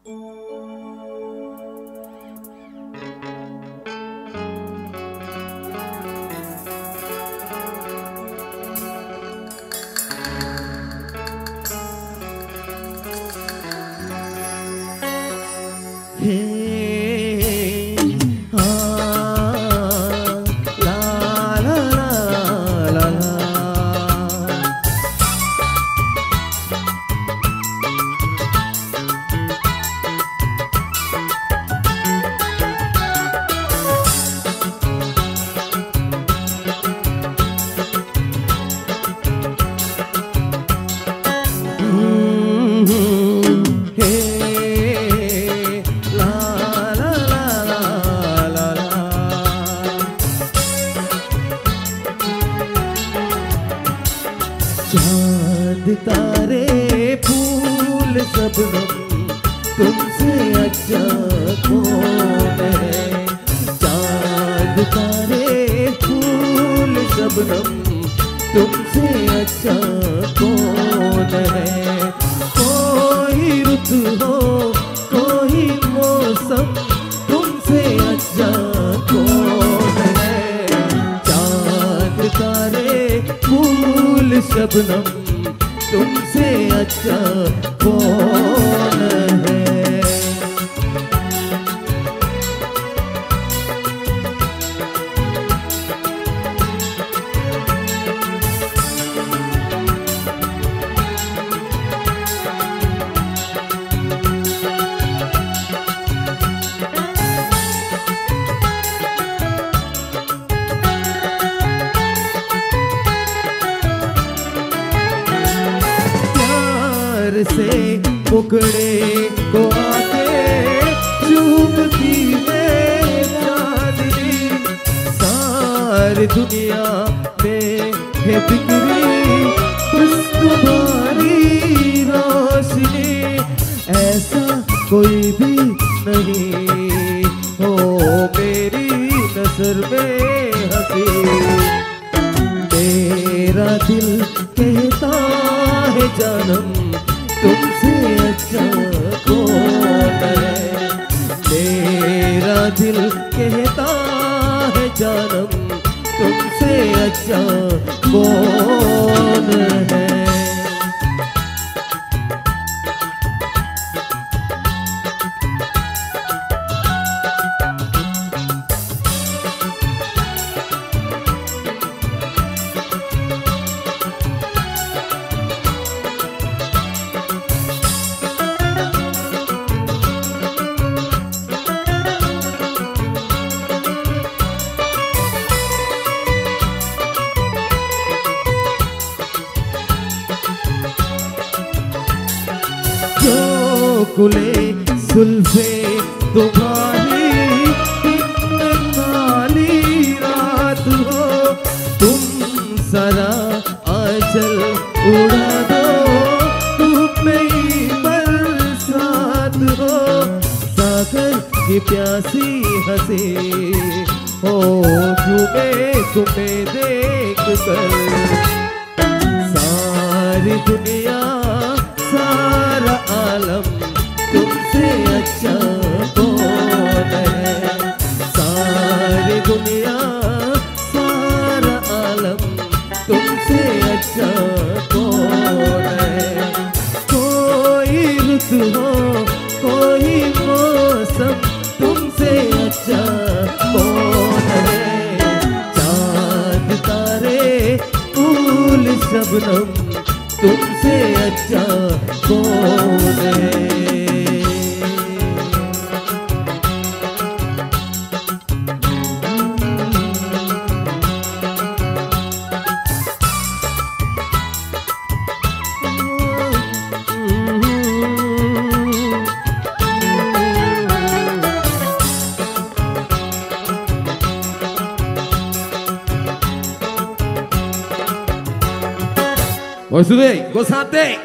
चांद तारे फूल शबनम तुमसे अच्छा कौन है। चांद तारे फूल शबनम तुमसे अच्छा कौन है। कोई रुत हो कोई मौसम तुमसे अच्छा कौन है। चांद तारे फूल शबनम तुमसे अच्छा कौन है। से उकड़े को आके चूमती है चांदनी। सारी दुनिया में है बिखरी बस तुम्हारी रोशनी। ऐसा कोई भी नहीं हो मेरी नजर में हंसी। मेरा दिल कहता है जानम तुमसे अच्छा कौन है। मेरा दिल कहता है जानम तुमसे अच्छा कौन है। कुले सुल्फे तुम्हारी काली रात हो। तुम सारा आंचल उड़ा दो तुम मेरी बरसात हो। सागर की प्यासी हंसी हो झूमे तुम्हें देख कर। सारी दुनिया सारा आलम तुमसे अच्छा कौन है। सारी दुनिया सारा आलम तुमसे अच्छा कौन है। कोई रुत हो कोई मौसम तुमसे अच्छा कौन है। चांद तारे फूल शबनम तुमसे अच्छा कौन है। Gosate